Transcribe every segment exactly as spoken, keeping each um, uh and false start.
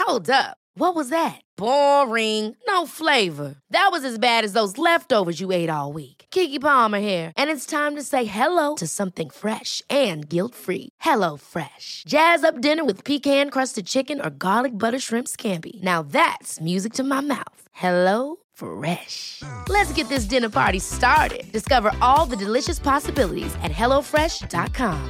Hold up. What was that? Boring. No flavor. That was as bad as those leftovers you ate all week. Keke Palmer here, and it's time to say hello to something fresh and guilt-free. Hello Fresh. Jazz up dinner with pecan-crusted chicken or garlic butter shrimp scampi. Now that's music to my mouth. Hello Fresh. Let's get this dinner party started. Discover all the delicious possibilities at hello fresh dot com.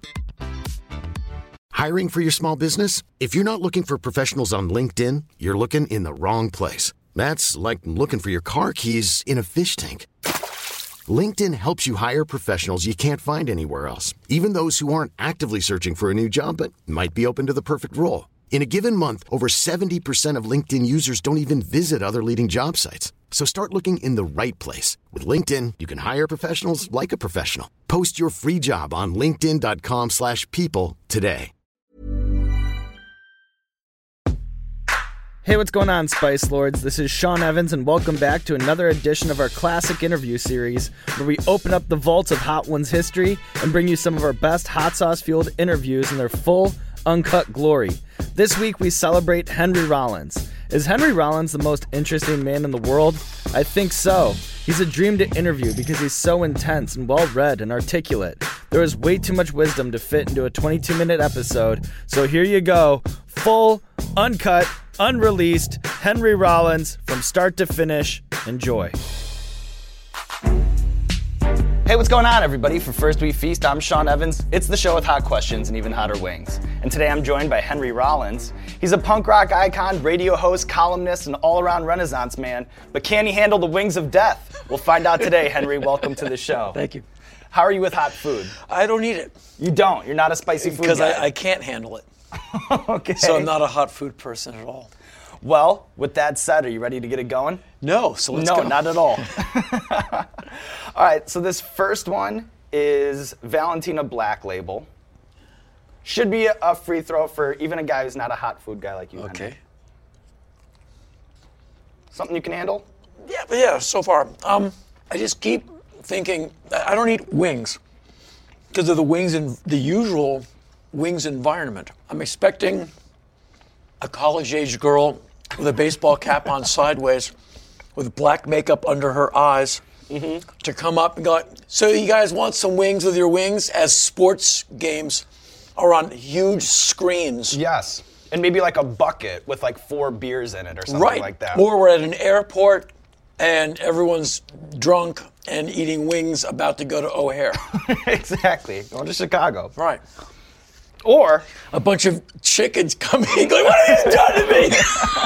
Hiring for your small business? If you're not looking for professionals on LinkedIn, you're looking in the wrong place. That's like looking for your car keys in a fish tank. LinkedIn helps you hire professionals you can't find anywhere else, even those who aren't actively searching for a new job but might be open to the perfect role. In a given month, over seventy percent of LinkedIn users don't even visit other leading job sites. So start looking in the right place. With LinkedIn, you can hire professionals like a professional. Post your free job on linkedin dot com slash people today. Hey, what's going on, Spice Lords? This is Sean Evans, and welcome back to another edition of our classic interview series, where we open up the vaults of Hot Ones history and bring you some of our best hot sauce-fueled interviews in their full, uncut glory. This week, we celebrate Henry Rollins. Is Henry Rollins the most interesting man in the world? I think so. He's a dream to interview because he's so intense and well-read and articulate. There is way too much wisdom to fit into a twenty-two minute episode, so here you go. Full, uncut, unreleased Henry Rollins from start to finish. Enjoy. Hey, what's going on, everybody? For First We Feast, I'm Sean Evans. It's the show with hot questions and even hotter wings. And today I'm joined by Henry Rollins. He's a punk rock icon, radio host, columnist, and all-around Renaissance man. But can he handle the wings of death? We'll find out today. Henry, welcome to the show. Thank you. How are you with hot food? I don't eat it. You don't? You're not a spicy food guy? Because I, I can't handle it. Okay. So I'm not a hot food person at all. Well, with that said, are you ready to get it going? No, so let's no, go. No, not at all. All right, so this first one is Valentina Black Label. Should be a free throw for even a guy who's not a hot food guy like you. Okay. Henry. Something you can handle? Yeah, but yeah, so far. Um, I just keep thinking, I don't eat wings because of the wings in the usual wings environment. I'm expecting a college-age girl with a baseball cap on sideways with black makeup under her eyes mm-hmm. to come up and go, so you guys want some wings with your wings, as sports games are on huge screens. Yes. And maybe like a bucket with like four beers in it or something right. like that. Or we're at an airport and everyone's drunk and eating wings about to go to O'Hare. Exactly. Going to Chicago. Right. Or a bunch of chickens coming and going, what have you done to me?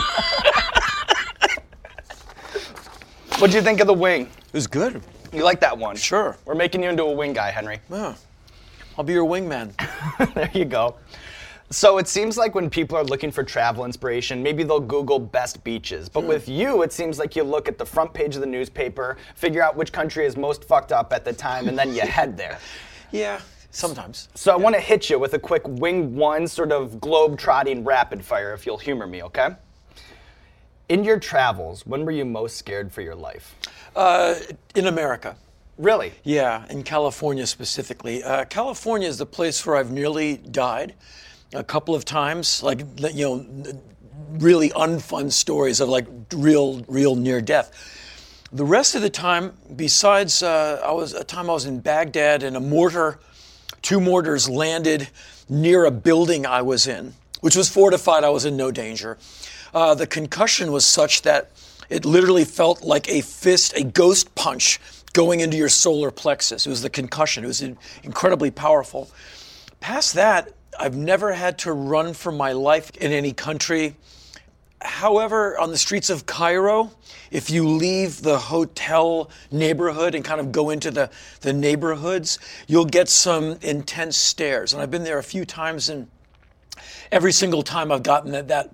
What'd you think of the wing? It was good. You like that one? Sure. We're making you into a wing guy, Henry. Yeah. I'll be your wingman. There you go. So it seems like when people are looking for travel inspiration, maybe they'll Google best beaches. But mm. with you, it seems like you look at the front page of the newspaper, figure out which country is most fucked up at the time, and then you head there. Yeah. Sometimes. So I yeah. want to hit you with a quick wing one sort of globe-trotting rapid fire, if you'll humor me, okay? In your travels, when were you most scared for your life? Uh, in America. Really? Yeah, in California specifically. Uh, California is the place where I've nearly died a couple of times, like, you know, really unfun stories of like real, real near death. The rest of the time, besides uh, I was a time I was in Baghdad and a mortar, two mortars landed near a building I was in, which was fortified. I was in no danger. Uh, the concussion was such that it literally felt like a fist, a ghost punch going into your solar plexus. It was the concussion. It was incredibly powerful. Past that, I've never had to run for my life in any country. However, on the streets of Cairo, if you leave the hotel neighborhood and kind of go into the, the neighborhoods, you'll get some intense stares. And I've been there a few times, and every single time I've gotten that, that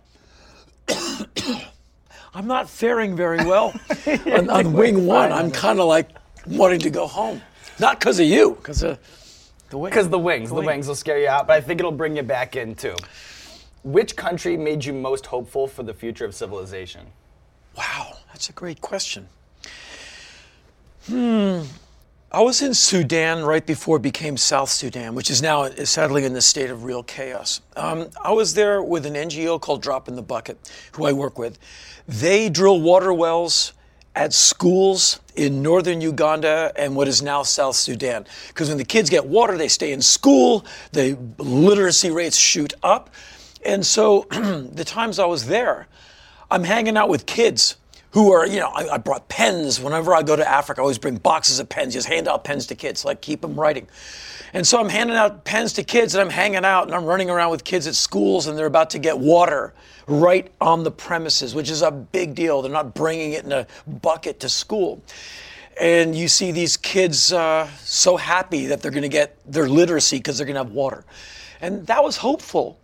I'm not faring very well on, on wing one. I'm kind of like wanting to go home. Not because of you, because of the wings. Because the wings. The, the wings will scare you out, but I think it'll bring you back in, too. Which country made you most hopeful for the future of civilization? Wow, that's a great question. Hmm. I was in Sudan right before it became South Sudan, which is now sadly in the state of real chaos. Um, I was there with an N G O called Drop in the Bucket, who I work with. They drill water wells at schools in northern Uganda and what is now South Sudan. Because when the kids get water, they stay in school, the literacy rates shoot up. And so the times I was there, I'm hanging out with kids who are, you know, I, I brought pens. Whenever I go to Africa, I always bring boxes of pens, just hand out pens to kids, like keep them writing. And so I'm handing out pens to kids and I'm hanging out and I'm running around with kids at schools and they're about to get water right on the premises, which is a big deal. They're not bringing it in a bucket to school. And you see these kids uh, so happy that they're going to get their literacy because they're going to have water. And that was hopeful.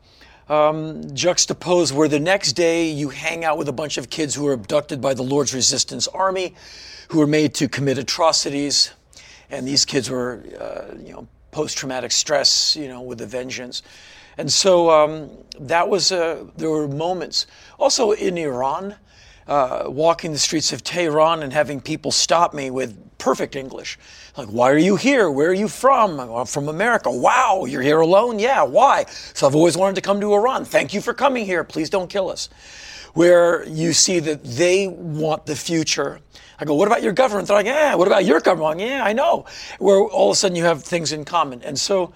Um, juxtaposed where the next day you hang out with a bunch of kids who were abducted by the Lord's Resistance Army, who were made to commit atrocities. And these kids were, uh, you know, post-traumatic stress, you know, with a vengeance. And so um, that was, uh, there were moments. Also in Iran, uh, walking the streets of Tehran and having people stop me with perfect English. Like, why are you here? Where are you from? I'm from America. Wow, you're here alone? Yeah, why? So I've always wanted to come to Iran. Thank you for coming here. Please don't kill us. Where you see that they want the future. I go, what about your government? They're like, yeah, what about your government? Like, yeah, I know. Where all of a sudden you have things in common. And so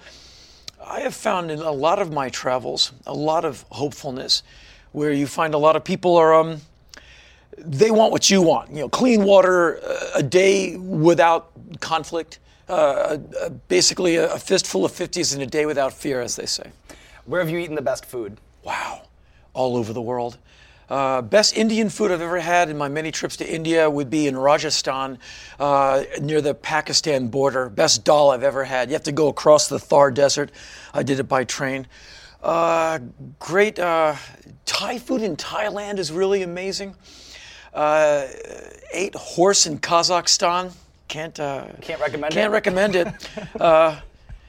I have found in a lot of my travels, a lot of hopefulness, where you find a lot of people are, um, they want what you want. You know, clean water, a day without conflict, uh, basically a, a fistful of fifties in a day without fear, as they say. Where have you eaten the best food? Wow, all over the world. Uh, best Indian food I've ever had in my many trips to India would be in Rajasthan, uh, near the Pakistan border. Best dal I've ever had. You have to go across the Thar Desert. I did it by train. Uh, great uh, Thai food in Thailand is really amazing. Uh, ate horse in Kazakhstan. Can't uh, can't recommend can't it. recommend it. uh,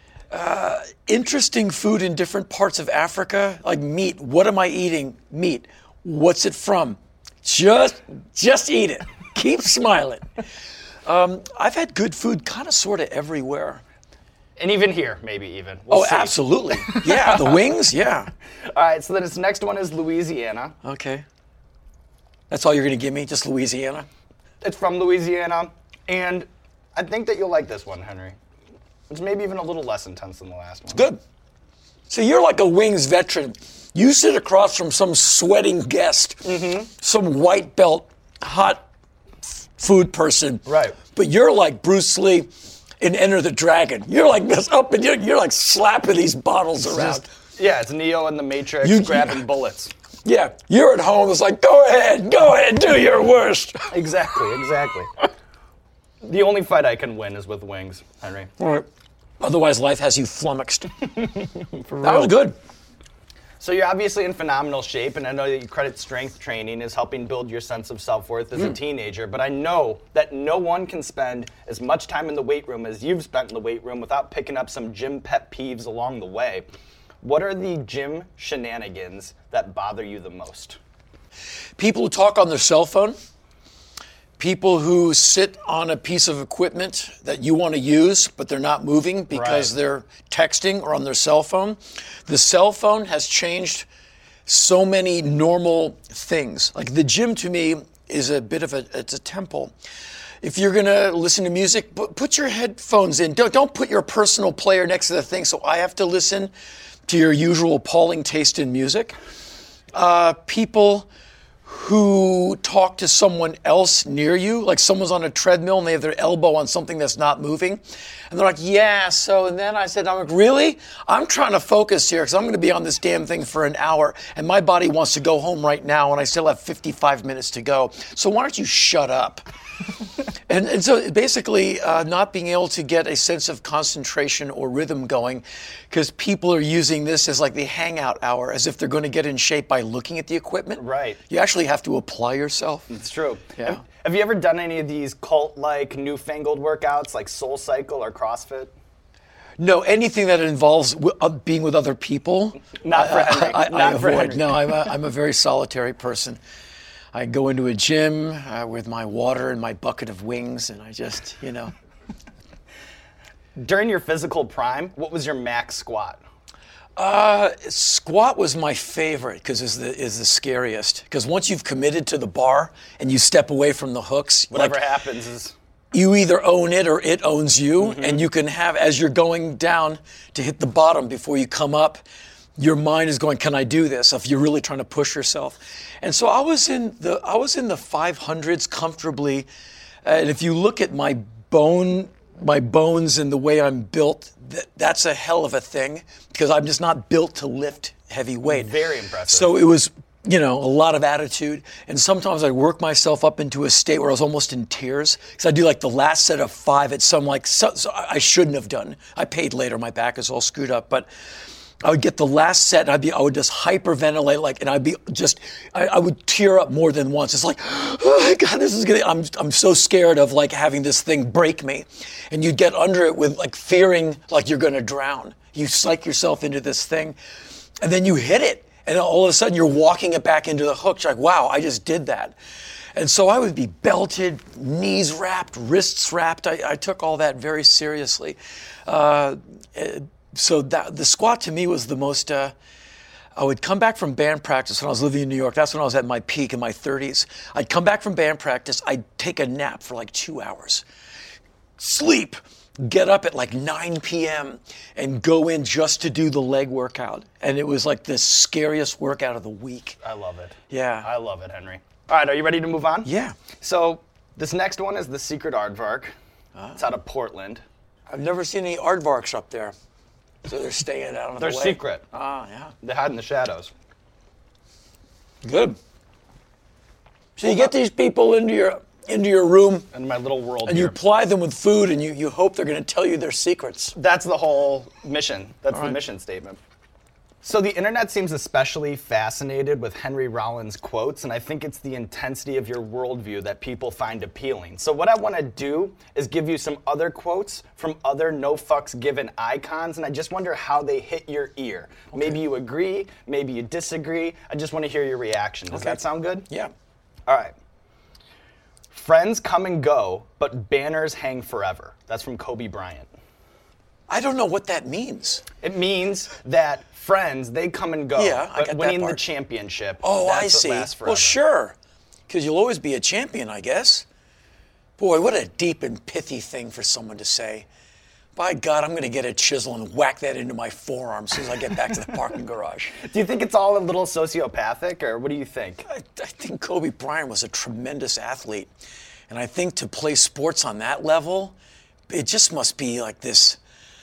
uh, interesting food in different parts of Africa, like meat. What am I eating? Meat. What's it from? Just just eat it. Keep smiling. Um, I've had good food, kind of, sort of everywhere. And even here, maybe even. We'll oh, see. Absolutely. Yeah, the wings. Yeah. All right. So then, this next one is Louisiana. Okay. That's all you're going to give me? Just Louisiana? It's from Louisiana, and I think that you'll like this one, Henry. It's maybe even a little less intense than the last one. Good. So you're like a wings veteran. You sit across from some sweating guest, mm-hmm. some white belt, hot f- food person. Right. But you're like Bruce Lee in Enter the Dragon. You're like this up and you're, you're like slapping these bottles It's around. Just, yeah, it's Neo in the Matrix You- grabbing bullets. Yeah, you're at home. It's like, go ahead, go ahead, do your worst. Exactly, exactly. The only fight I can win is with wings, Henry. All right. Otherwise, life has you flummoxed. That was good. So you're obviously in phenomenal shape, and I know that you credit strength training as helping build your sense of self-worth as mm. a teenager, but I know that no one can spend as much time in the weight room as you've spent in the weight room without picking up some gym pet peeves along the way. What are the gym shenanigans that bother you the most? People who talk on their cell phone, people who sit on a piece of equipment that you want to use, but they're not moving because right. they're texting or on their cell phone. The cell phone has changed so many normal things. Like the gym to me is a bit of a, it's a temple. If you're gonna listen to music, put your headphones in. Don't, don't put your personal player next to the thing so I have to listen to your usual appalling taste in music. Uh, people who talk to someone else near you, like someone's on a treadmill and they have their elbow on something that's not moving. And they're like, yeah, so, and then I said, I'm like, really? I'm trying to focus here because I'm going to be on this damn thing for an hour and my body wants to go home right now and I still have fifty-five minutes to go. So why don't you shut up? and, and so basically uh, not being able to get a sense of concentration or rhythm going because people are using this as like the hangout hour, as if they're going to get in shape by looking at the equipment. Right. You actually have to apply yourself. It's true. Yeah. Have, have you ever done any of these cult-like newfangled workouts like SoulCycle or CrossFit? No, anything that involves w- uh, being with other people. Not for Henry. I, I, Not I for avoid. Henry. No, I'm a, I'm a very solitary person. I go into a gym uh, with my water and my bucket of wings, and I just, you know. During your physical prime, what was your max squat? Uh, squat was my favorite because it's the is the scariest. Because once you've committed to the bar and you step away from the hooks, Whatever like, happens is... you either own it or it owns you, Mm-hmm. and you can have, as you're going down to hit the bottom before you come up, your mind is going, can I do this? If you're really trying to push yourself. And so I was in the I was in the five hundreds comfortably. And if you look at my bone, my bones and the way I'm built, th- that's a hell of a thing because I'm just not built to lift heavy weight. Very impressive. So it was, you know, a lot of attitude. And sometimes I'd work myself up into a state where I was almost in tears because I do like the last set of five at some like, so, so I shouldn't have done. I paid later. My back is all screwed up. But I would get the last set and I'd be, I would just hyperventilate like, and I'd be just, I, I would tear up more than once. It's like, oh my God, this is gonna, I'm, I'm so scared of like having this thing break me. And you'd get under it with like fearing like you're gonna drown. You psych yourself into this thing and then you hit it. And all of a sudden you're walking it back into the hook. You're like, wow, I just did that. And so I would be belted, knees wrapped, wrists wrapped. I, I took all that very seriously. Uh, So that, the squat to me was the most, uh, I would come back from band practice when I was living in New York. That's when I was at my peak in my thirties. I'd come back from band practice. I'd take a nap for like two hours, sleep, get up at like nine p.m. and go in just to do the leg workout. And it was like the scariest workout of the week. I love it. Yeah. I love it, Henry. All right, are you ready to move on? Yeah. So this next one is the Secret Aardvark. Uh, it's out of Portland. I've never seen any aardvarks up there. So they're staying out of the They're way. secret. Ah, yeah. They hide in the shadows. Good. So you get these people into your into your room, In my little world and here. you ply them with food, and you, you hope they're going to tell you their secrets. That's the whole mission. That's All the right. mission statement. So the internet seems especially fascinated with Henry Rollins quotes, and I think it's the intensity of your worldview that people find appealing. So what I want to do is give you some other quotes from other no fucks given icons, and I just wonder how they hit your ear. Okay. Maybe you agree, maybe you disagree. I just want to hear your reaction. Does Okay. that sound good? Yeah. All right. Friends come and go, but banners hang forever. That's from Kobe Bryant. I don't know what that means. It means that friends, they come and go. Yeah, I but got that winning the part. championship, Oh, that's I what see. lasts forever. Well, sure. Because you'll always be a champion, I guess. Boy, what a deep and pithy thing for someone to say. By God, I'm going to get a chisel and whack that into my forearm as soon as I get back to the parking garage. Do you think it's all a little sociopathic, or what do you think? I, I think Kobe Bryant was a tremendous athlete. And I think to play sports on that level, it just must be like this,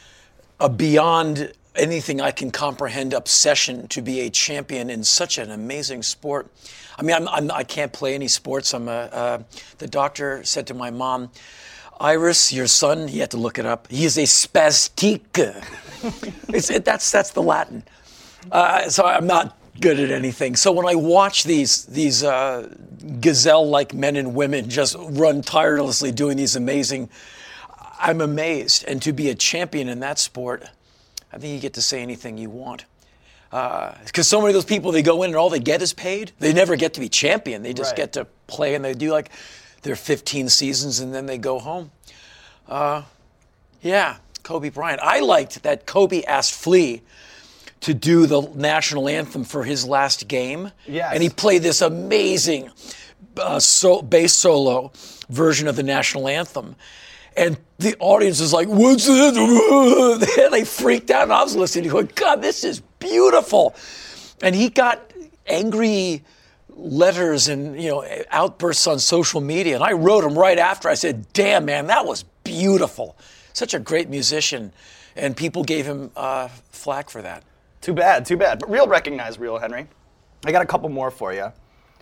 a beyond anything I can comprehend obsession to be a champion in such an amazing sport. I mean, I'm, I'm, I can't play any sports. I'm a, uh, the doctor said to my mom, Iris, your son, he had to look it up, he is a spastique. it's, it, that's, that's the Latin. Uh, so I'm not good at anything. So when I watch these these uh, gazelle-like men and women just run tirelessly doing these amazing, I'm amazed. And to be a champion in that sport, I think you get to say anything you want. Because uh, so many of those people, they go in and all they get is paid. They never get to be champion. They just Right. get to play and they do like their fifteen seasons and then they go home. Uh, yeah, Kobe Bryant. I liked that Kobe asked Flea to do the national anthem for his last game. Yes. And he played this amazing uh, so, bass solo version of the national anthem. And the audience was like, what's this? They freaked out. And I was listening going, God, this is beautiful. And he got angry letters and, you know, outbursts on social media. And I wrote them right after. I said, damn, man, that was beautiful. Such a great musician. And people gave him uh, flack for that. Too bad, too bad. But real recognize real, Henry. I got a couple more for you.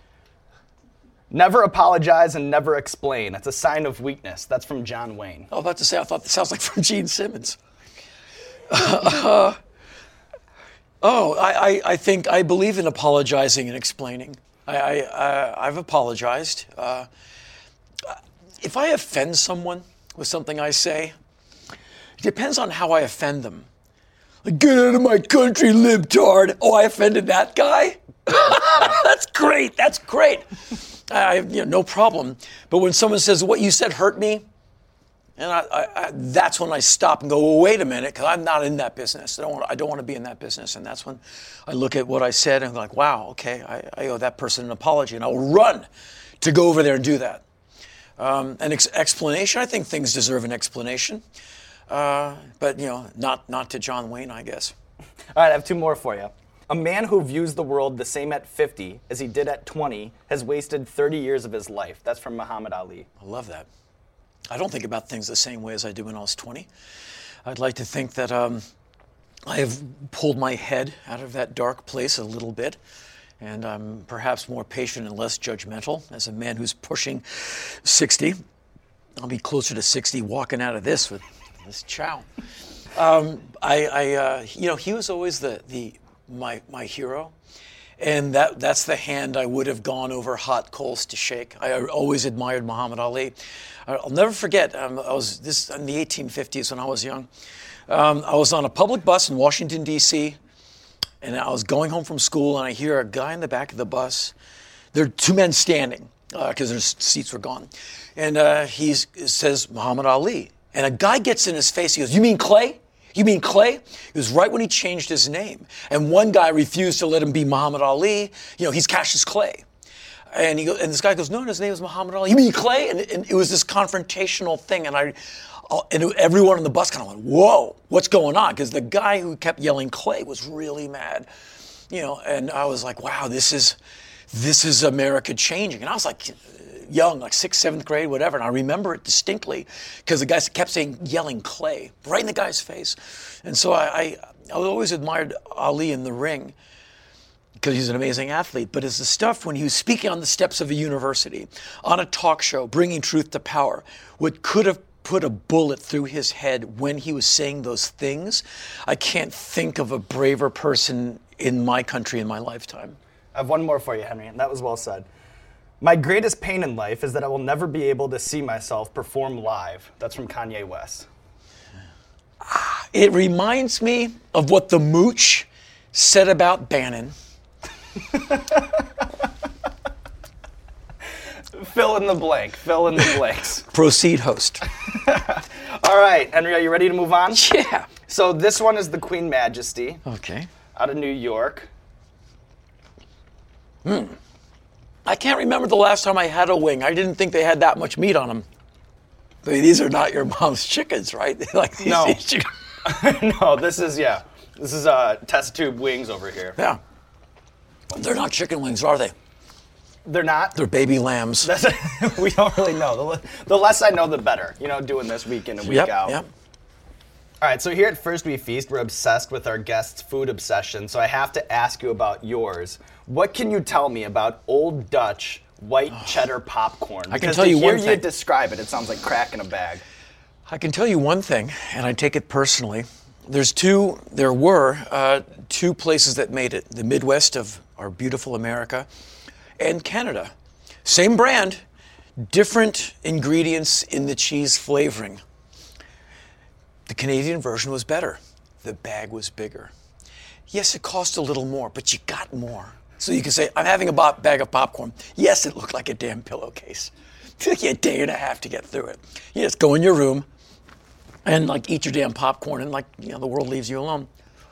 Never apologize and never explain. It's a sign of weakness. That's from John Wayne. I was about to say, I thought that sounds like from Gene Simmons. uh, oh, I, I, I think I believe in apologizing and explaining. I, I, uh, I've apologized. Uh, if I offend someone with something I say, it depends on how I offend them. Like, get out of my country, libtard. Oh, I offended that guy? That's great. That's great. I, you know, no problem. But when someone says, what you said hurt me, And I, I, I, that's when I stop and go, well, wait a minute, because I'm not in that business. I don't want I don't want to be in that business. And that's when I look at what I said and I'm like, wow, okay, I, I owe that person an apology. And I'll run to go over there and do that. Um, an ex- explanation, I think things deserve an explanation. Uh, but, you know, not, not to John Wayne, I guess. All right, I have two more for you. A man who views the world the same at fifty as he did at twenty has wasted thirty years of his life. That's from Muhammad Ali. I love that. I don't think about things the same way as I did when I was twenty. I'd like to think that um, I have pulled my head out of that dark place a little bit, and I'm perhaps more patient and less judgmental. As a man who's pushing sixty, I'll be closer to sixty walking out of this with this chow. Um, I, I uh, you know, he was always the the my my hero. And that that's the hand I would have gone over hot coals to shake. I always admired Muhammad Ali. I'll never forget, um, I was this in the eighteen fifties when I was young. Um, I was on a public bus in Washington, D C, and I was going home from school, and I hear a guy in the back of the bus. There are two men standing, because uh, their seats were gone. And uh, he says, Muhammad Ali. And a guy gets in his face, he goes, you mean Clay? You mean Clay? It was right when he changed his name. And one guy refused to let him be Muhammad Ali. You know, he's Cassius Clay. And he go, and this guy goes, no, his name is Muhammad Ali. You mean Clay? And, and it was this confrontational thing. And I, and everyone on the bus kind of went, whoa, what's going on? Because the guy who kept yelling Clay was really mad. You know, and I was like, wow, this is, this is America changing. And I was like, young, like sixth, seventh grade, whatever. And I remember it distinctly because the guy kept saying, yelling Clay, right in the guy's face. And so I, I, I always admired Ali in the ring because he's an amazing athlete. But it's the stuff when he was speaking on the steps of a university, on a talk show, bringing truth to power, what could have put a bullet through his head when he was saying those things. I can't think of a braver person in my country in my lifetime. I have one more for you, Henry, and that was well said. My greatest pain in life is that I will never be able to see myself perform live. That's from Kanye West. It reminds me of what the Mooch said about Bannon. Fill in the blank. Fill in the blanks. Proceed, host. All right, Henry, are you ready to move on? Yeah. So this one is the Queen Majesty. Okay. Out of New York. Hmm. I can't remember the last time I had a wing. I didn't think they had that much meat on them. I mean, these are not your mom's chickens, right? like these, No. These chicken- No, this is, yeah. This is uh, test tube wings over here. Yeah. They're not chicken wings, are they? They're not? They're baby lambs. That's, we don't really know. The, le- the less I know, the better. You know, doing this week in and week Yep, out. yep. All right, so here at First We Feast, we're obsessed with our guests' food obsession, so I have to ask you about yours. What can you tell me about Old Dutch white cheddar popcorn? I can Because tell to you hear one you thing. describe it, it sounds like crack in a bag. I can tell you one thing, and I take it personally. There's two, there were uh, two places that made it, the Midwest of our beautiful America and Canada. Same brand, different ingredients in the cheese flavoring. The Canadian version was better. The bag was bigger. Yes, it cost a little more, but you got more. So you can say, I'm having a bo- bag of popcorn. Yes, it looked like a damn pillowcase. It took you a day and a half to get through it. You just go in your room and like eat your damn popcorn and like, you know, the world leaves you alone.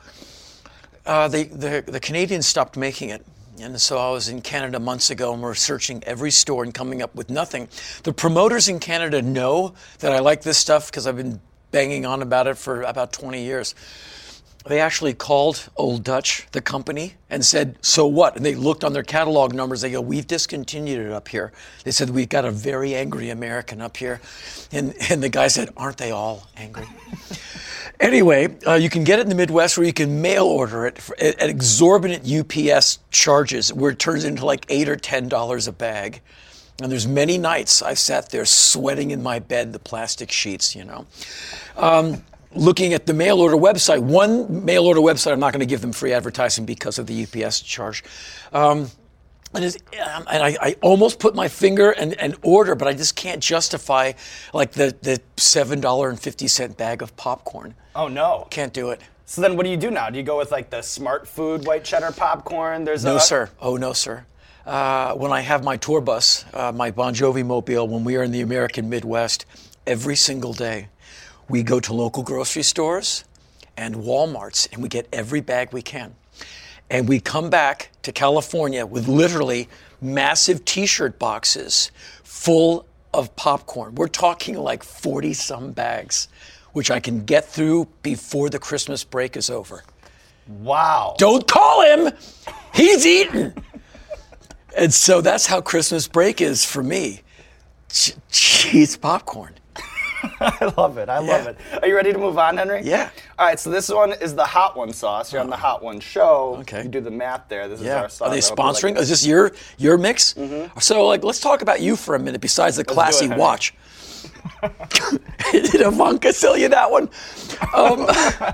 Uh, they, the, the Canadians stopped making it. And so I was in Canada months ago and we're searching every store and coming up with nothing. The promoters in Canada know that I like this stuff because I've been banging on about it for about twenty years. They actually called Old Dutch, the company, and said, so what? And they looked on their catalog numbers. They go, we've discontinued it up here. They said, we've got a very angry American up here. And, and the guy said, aren't they all angry? Anyway, uh, you can get it in the Midwest where you can mail order it for, at, at exorbitant U P S charges where it turns into like eight or ten dollars a bag. And there's many nights I've sat there sweating in my bed, the plastic sheets, you know. Um, looking at the mail order website, one mail order website, I'm not going to give them free advertising because of the U P S charge. Um, and it's, and I, I almost put my finger and, and order, but I just can't justify like the, the seven dollars and fifty cent bag of popcorn. Oh, no. Can't do it. So then what do you do now? Do you go with like the Smart Food white cheddar popcorn? There's No, a- sir. Oh, no, sir. Uh, when I have my tour bus, uh, my Bon Jovi mobile, when we are in the American Midwest, every single day. We go to local grocery stores and Walmarts, and we get every bag we can. And we come back to California with literally massive T-shirt boxes full of popcorn. We're talking like forty-some bags, which I can get through before the Christmas break is over. Wow. Don't call him! He's eating! And so that's how Christmas break is for me. Ch- cheese popcorn. I love it. I love Yeah. it. Are you ready to move on, Henry? Yeah. All right, so this one is the Hot One sauce. You're on the Hot One show. Okay. You do the math there. This is Yeah. our sauce. Are they I hope you like sponsoring? it. Is this your your mix? Mm-hmm. So like, let's talk about you for a minute. Besides the do classy it, Henry. watch. Did Ivanka sell you that one? Um,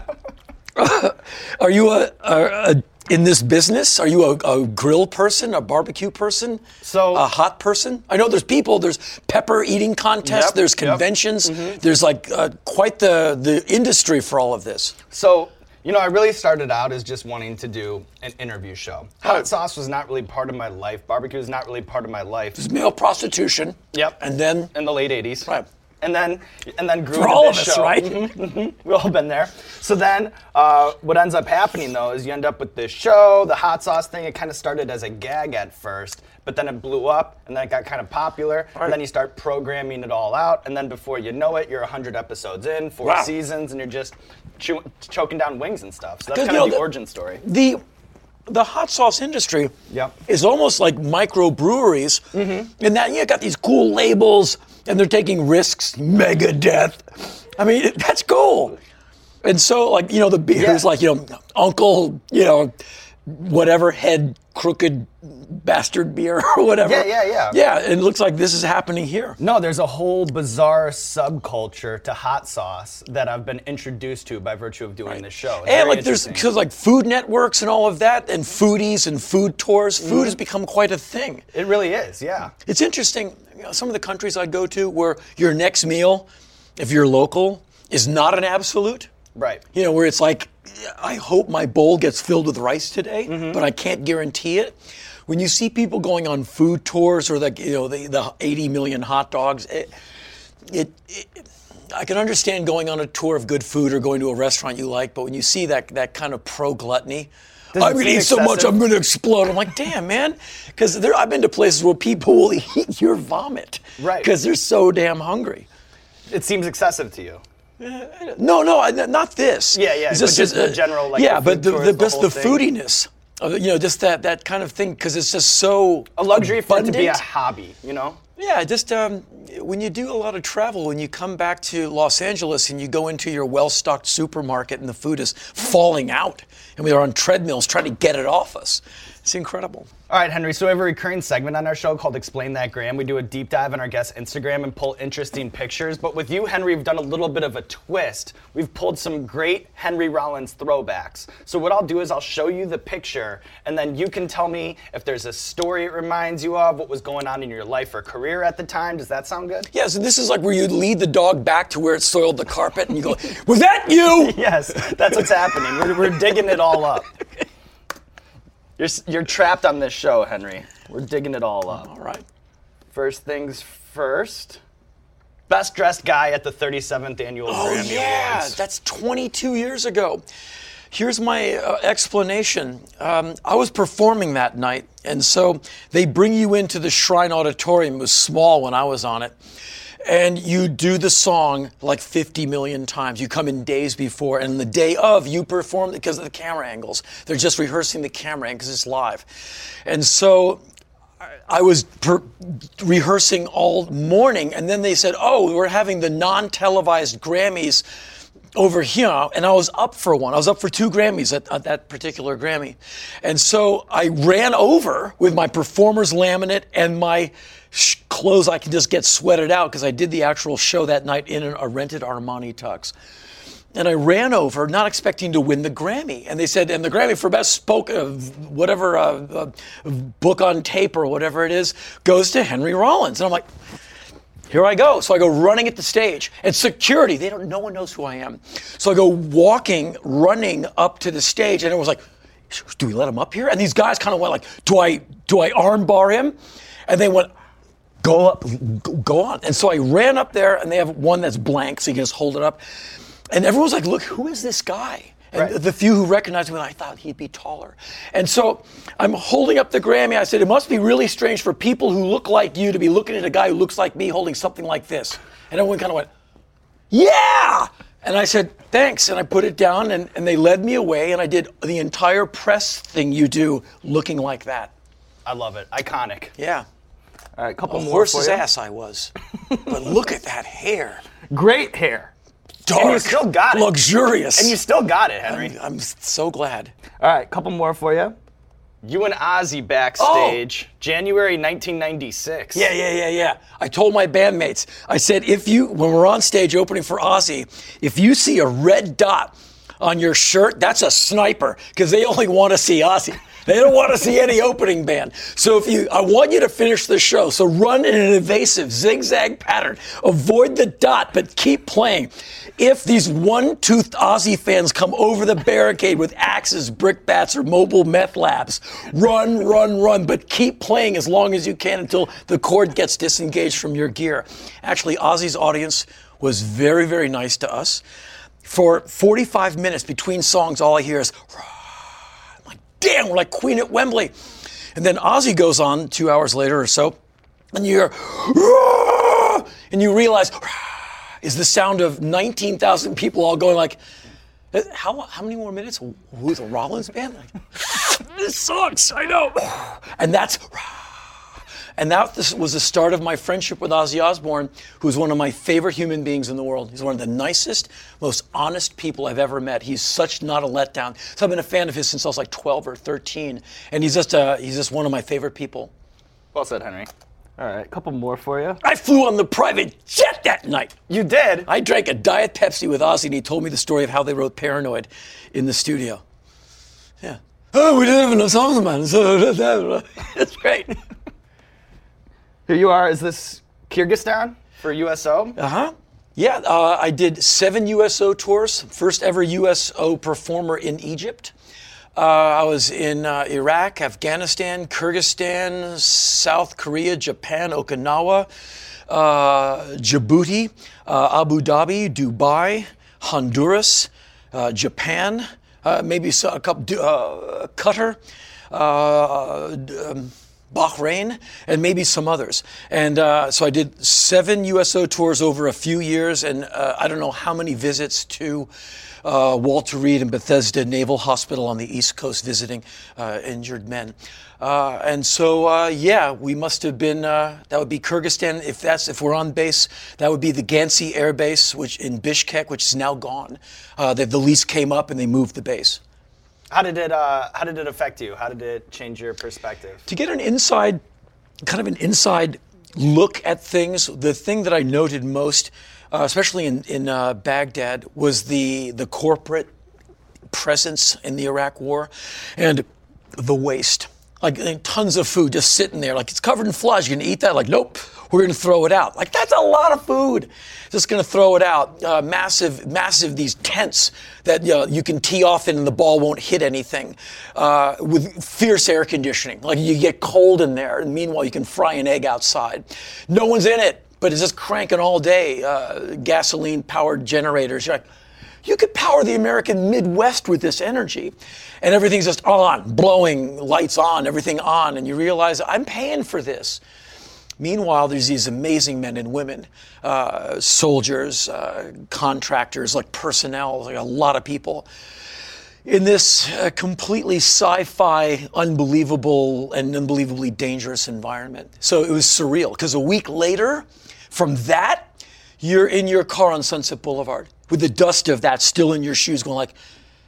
are you a, a, a in this business? Are you a, a grill person, a barbecue person, So- a hot person? I know there's people. There's pepper eating contests. Yep, there's yep. conventions. There's like uh, quite the the industry for all of this. So, you know, I really started out as just wanting to do an interview show. How- Hot sauce was not really part of my life. Barbecue was not really part of my life. There's male prostitution. Yep. And then In the late eighties. Right. And then, and then grew for into all of this us, show. right? We've all been there. So then, uh, what ends up happening though is you end up with this show, the hot sauce thing. It kind of started as a gag at first, but then it blew up, and then it got kind of popular. Right. And then you start programming it all out, and then before you know it, you're one hundred episodes in, four Wow. seasons, and you're just chew- choking down wings and stuff. So that's 'Cause, kind you of know, the the- origin story. The the hot sauce industry Yep. is almost like microbreweries, Mm-hmm. in that you got these cool labels and they're taking risks, Megadeth. I mean, that's cool. And so, like, you know, the beers, Yeah. like, you know, Uncle, you know, whatever, head crooked bastard beer or whatever. Yeah, yeah, yeah. Yeah, and it looks like this is happening here. No, there's a whole bizarre subculture to hot sauce that I've been introduced to by virtue of doing this show. It's And very like there's interesting. because like food networks and all of that, and foodies and food tours, food Mm-hmm. has become quite a thing. It really is, yeah. It's interesting, you know, some of the countries I go to where your next meal, if you're local, is not an absolute. Right. You know, where it's like, I hope my bowl gets filled with rice today, Mm-hmm. but I can't guarantee it. When you see people going on food tours or the, you know, the, the eighty million hot dogs, it, it, it, I can understand going on a tour of good food or going to a restaurant you like, but when you see that that kind of pro-gluttony, Does I'm it going to seem eat so much excessive? I'm going to explode. I'm like, damn, man. Because I've been to places where people will eat your vomit. Right. Because they're so damn hungry. It seems excessive to you. No, no, I- not this. Yeah, yeah, It's but just the general, like, yeah, the but food the, tours, the, the just whole the thing. foodiness, of it, you know, just that that kind of thing, because it's just so A luxury for it to be a abundant. hobby, you know? Yeah, just um, when you do a lot of travel, when you come back to Los Angeles and you go into your well-stocked supermarket and the food is falling out, and we are on treadmills trying to get it off us. It's incredible. All right, Henry, so we have a recurring segment on our show called Explain That Graham. We do a deep dive on our guest's Instagram and pull interesting pictures. But with you, Henry, we've done a little bit of a twist. We've pulled some great Henry Rollins throwbacks. So what I'll do is I'll show you the picture, and then you can tell me if there's a story it reminds you of, what was going on in your life or career at the time. Does that sound good? Yeah, so this is like where you lead the dog back to where it soiled the carpet, and you go, "Was that you?" Yes, that's what's happening. We're, we're digging it all up. You're, s- you're trapped on this show, Henry. We're digging it all up. All right. First things first. Best dressed guy at the thirty-seventh annual Oh Grammy yeah, Awards. that's twenty-two years ago. Here's my uh, explanation. Um, I was performing that night, and so they bring you into the Shrine Auditorium. It was small when I was on it. And you do the song like fifty million times. You come in days before, and the day of, you perform because of the camera angles. They're just rehearsing the camera angles, it's live. And so I- I was per- rehearsing all morning, and then they said, oh, we're having the non-televised Grammys over here, and I was up for one. I was up for two Grammys at, at that particular Grammy. And so I ran over with my performer's laminate and my sh- clothes I could just get sweated out because I did the actual show that night in a rented Armani tux. And I ran over, not expecting to win the Grammy. And they said, and the Grammy for best spoke of whatever uh, uh, book on tape or whatever it is goes to Henry Rollins. And I'm like, here I go. So I go running at the stage, and security, they don't, no one knows who I am. So I go walking, running up to the stage, and it was like, do we let him up here? And these guys kind of went like, do I, do I arm bar him? And they went, go up, go on. And so I ran up there, and they have one that's blank, so you can just hold it up. And everyone's like, look, who is this guy? And right. the few who recognized me, I thought he'd be taller. And so I'm holding up the Grammy. I said, it must be really strange for people who look like you to be looking at a guy who looks like me holding something like this. And everyone kind of went, yeah! And I said, thanks. And I put it down, and, and they led me away, and I did the entire press thing you do looking like that. I love it. Iconic. Yeah. All right, a couple A more horse's for you. ass I was. But look at that hair. Great hair. Dark, and you still got it. Luxurious. And you still got it, Henry. I'm, I'm so glad. All right, couple more for you. You and Ozzy backstage, oh. January nineteen ninety-six. Yeah, yeah, yeah, yeah. I told my bandmates, I said, if you, when we're on stage opening for Ozzy, if you see a red dot on your shirt, that's a sniper, because they only want to see Ozzy. They don't want to see any opening band. So if you, I want you to finish the show. So run in an evasive zigzag pattern. Avoid the dot, but keep playing. If these one-toothed Ozzy fans come over the barricade with axes, brickbats, or mobile meth labs, run, run, run, but keep playing as long as you can until the cord gets disengaged from your gear. Actually, Ozzy's audience was very, very nice to us. For forty-five minutes between songs, all I hear is, I'm like, damn, we're like Queen at Wembley. And then Ozzy goes on two hours later or so, and you hear, and you realize, is the sound of nineteen thousand people all going like, how how many more minutes? Who's a Rollins band? Like, this sucks, I know. And that's, and that was the start of my friendship with Ozzy Osbourne, who's one of my favorite human beings in the world. He's one of the nicest, most honest people I've ever met. He's such not a letdown. So I've been a fan of his since I was like twelve or thirteen, and he's just uh, he's just one of my favorite people. Well said, Henry. All right, a couple more for you. I flew on the private jet that night. You did? I drank a Diet Pepsi with Ozzy, and he told me the story of how they wrote Paranoid in the studio. Yeah. Oh, we didn't have enough songs, man. So it's great. Here you are. Is this Kyrgyzstan for U S O? Uh-huh. Yeah, uh, I did seven U S O tours. First ever U S O performer in Egypt. Uh, I was in uh, Iraq, Afghanistan, Kyrgyzstan, South Korea, Japan, Okinawa, uh, Djibouti, uh, Abu Dhabi, Dubai, Honduras, uh, Japan, uh, maybe so, a couple, uh, Qatar, uh, um, Bahrain, and maybe some others. And uh, so I did seven U S O tours over a few years, and uh, I don't know how many visits to uh, Walter Reed and Bethesda Naval Hospital on the East Coast visiting uh, injured men. Uh, and so, uh, yeah, we must have been, uh, that would be Kyrgyzstan. If that's, if we're on base, that would be the Gansi Air Base, which in Bishkek, which is now gone. Uh, the, the lease came up and they moved the base. How did it, uh, how did it affect you? How did it change your perspective? To get an inside, kind of an inside look at things, the thing that I noted most, uh, especially in, in uh, Baghdad, was the, the corporate presence in the Iraq War and the waste. Like tons of food just sitting there, like it's covered in flies. You gonna eat that? Like, nope, we're gonna throw it out. Like that's a lot of food. Just gonna throw it out. Uh, massive, massive these tents that you know, you can tee off in and the ball won't hit anything. Uh, with fierce air conditioning, like you get cold in there, and meanwhile you can fry an egg outside. No one's in it, but it's just cranking all day. Uh, gasoline-powered generators. You're like, you could power the American Midwest with this energy. And everything's just on, blowing, lights on, everything on. And you realize, I'm paying for this. Meanwhile, there's these amazing men and women, uh, soldiers, uh, contractors, like personnel, like a lot of people, in this uh, completely sci-fi, unbelievable, and unbelievably dangerous environment. So it was surreal, because a week later, from that, you're in your car on Sunset Boulevard with the dust of that still in your shoes going like,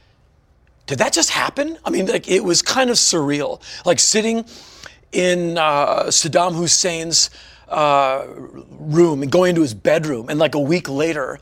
did that just happen? I mean, like it was kind of surreal. Like sitting in uh, Saddam Hussein's uh, room and going into his bedroom, and like a week later,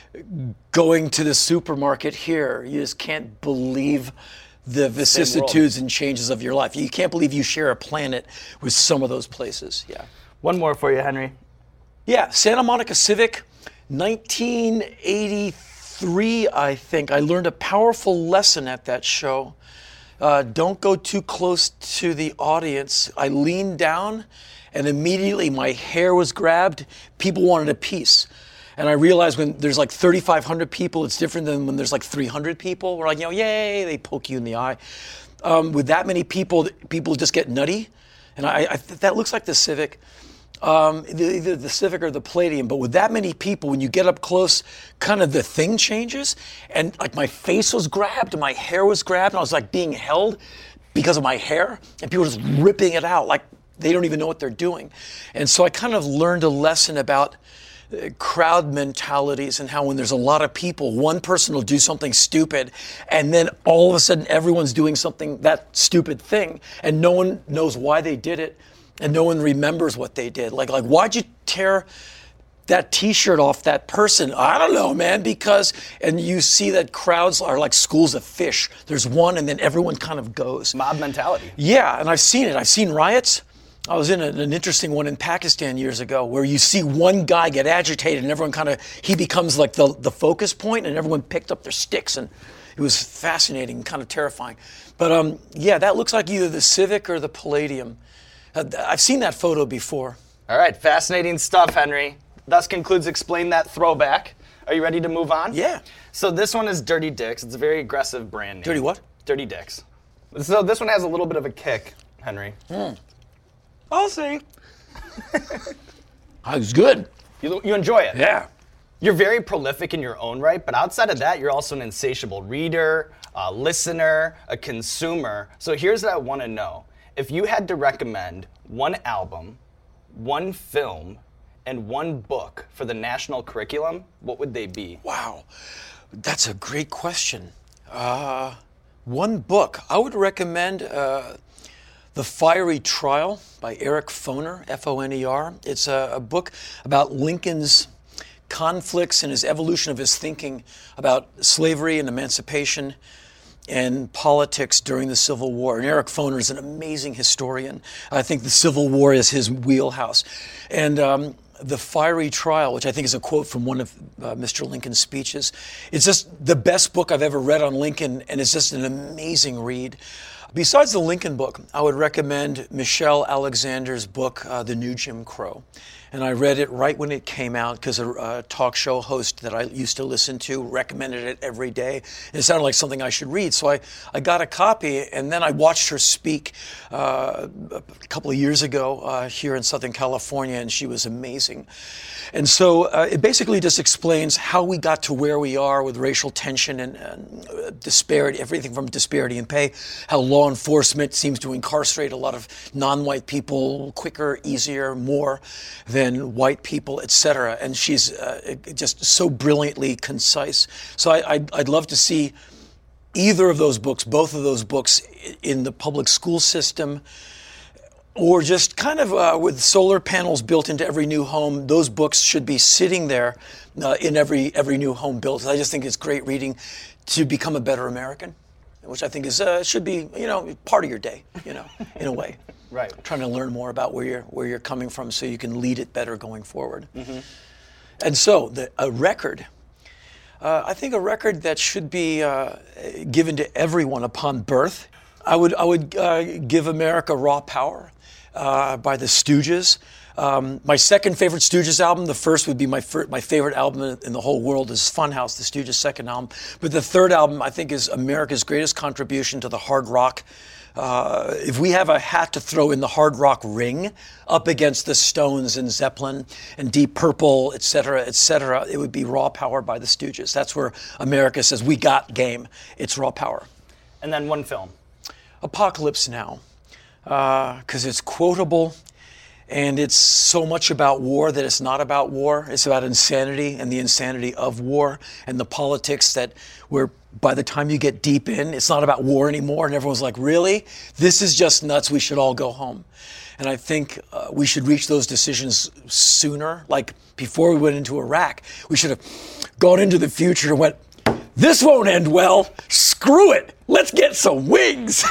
going to the supermarket here. You just can't believe the vicissitudes and changes of your life. You can't believe you share a planet with some of those places. Yeah. One more for you, Henry. Yeah, Santa Monica Civic, nineteen eighty-three, I think. I learned a powerful lesson at that show. uh, don't go too close to the audience. I leaned down, and immediately my hair was grabbed. People wanted a piece. And I realized when there's like thirty-five hundred people, it's different than when there's like three hundred people. We're like, you know, yay, they poke you in the eye. Um, with that many people, people just get nutty. And I, I that looks like the Civic. Um, either the Civic or the Palladium, but with that many people, when you get up close, kind of the thing changes. And like my face was grabbed, and my hair was grabbed, and I was like being held because of my hair, and people were just ripping it out like they don't even know what they're doing. And so I kind of learned a lesson about uh, crowd mentalities and how when there's a lot of people, one person will do something stupid, and then all of a sudden everyone's doing something, that stupid thing, and no one knows why they did it. And no one remembers what they did. Like, like, why'd you tear that T-shirt off that person? I don't know, man, because, and you see that crowds are like schools of fish. There's one, and then everyone kind of goes. Mob mentality. Yeah, and I've seen it. I've seen riots. I was in a, an interesting one in Pakistan years ago where you see one guy get agitated, and everyone kind of, he becomes like the, the focus point, and everyone picked up their sticks, and it was fascinating, kind of terrifying. But um, yeah, that looks like either the Civic or the Palladium. Uh, I've seen that photo before. All right, fascinating stuff, Henry. Thus concludes Explain That Throwback. Are you ready to move on? Yeah. So this one is Dirty Dicks. It's a very aggressive brand name. Dirty what? Dirty Dicks. So this one has a little bit of a kick, Henry. Mm. I'll see. It's good. You, you enjoy it? Yeah. You're very prolific in your own right, but outside of that, you're also an insatiable reader, a listener, a consumer. So here's what I want to know. If you had to recommend one album, one film, and one book for the national curriculum, what would they be? Wow, that's a great question. Uh, one book, I would recommend uh, The Fiery Trial by Eric Foner, F O N E R. It's a, a book about Lincoln's conflicts and his evolution of his thinking about slavery and emancipation and politics during the Civil War. And Eric Foner is an amazing historian. I think the Civil War is his wheelhouse. And um, The Fiery Trial, which I think is a quote from one of uh, Mister Lincoln's speeches, it's just the best book I've ever read on Lincoln, and it's just an amazing read. Besides the Lincoln book, I would recommend Michelle Alexander's book, uh, The New Jim Crow. And I read it right when it came out because a, a talk show host that I used to listen to recommended it every day. And it sounded like something I should read. So I, I got a copy, and then I watched her speak uh, a couple of years ago uh, here in Southern California, and she was amazing. And so uh, it basically just explains how we got to where we are with racial tension and, and disparity, everything from disparity in pay, how law enforcement seems to incarcerate a lot of non-white people quicker, easier, more than than white people, et cetera. And she's uh, just so brilliantly concise. So I, I'd, I'd love to see either of those books, both of those books in the public school system, or just kind of uh, with solar panels built into every new home. Those books should be sitting there uh, in every every new home built. I just think it's great reading to become a better American, which I think is uh, should be, you know, part of your day, you know, in a way. Right. Trying to learn more about where you're where you're coming from so you can lead it better going forward. Mm-hmm. And so the, a record, uh, I think a record that should be uh, given to everyone upon birth. I would I would uh, give America Raw Power uh, by the Stooges. Um, my second favorite Stooges album, the first would be my fir- my favorite album in the whole world is Funhouse, the Stooges' second album. But the third album, I think, is America's greatest contribution to the hard rock. Uh, if we have a hat to throw in the hard rock ring up against the Stones and Zeppelin and Deep Purple, et cetera, et cetera, it would be Raw Power by the Stooges. That's where America says, we got game. It's Raw Power. And then one film. Apocalypse Now, because uh, it's quotable. And it's so much about war that it's not about war. It's about insanity and the insanity of war and the politics that where by the time you get deep in, it's not about war anymore. And everyone's like, really? This is just nuts. We should all go home. And I think uh, we should reach those decisions sooner. Like before we went into Iraq, we should have gone into the future and went, this won't end well. Screw it. Let's get some wings.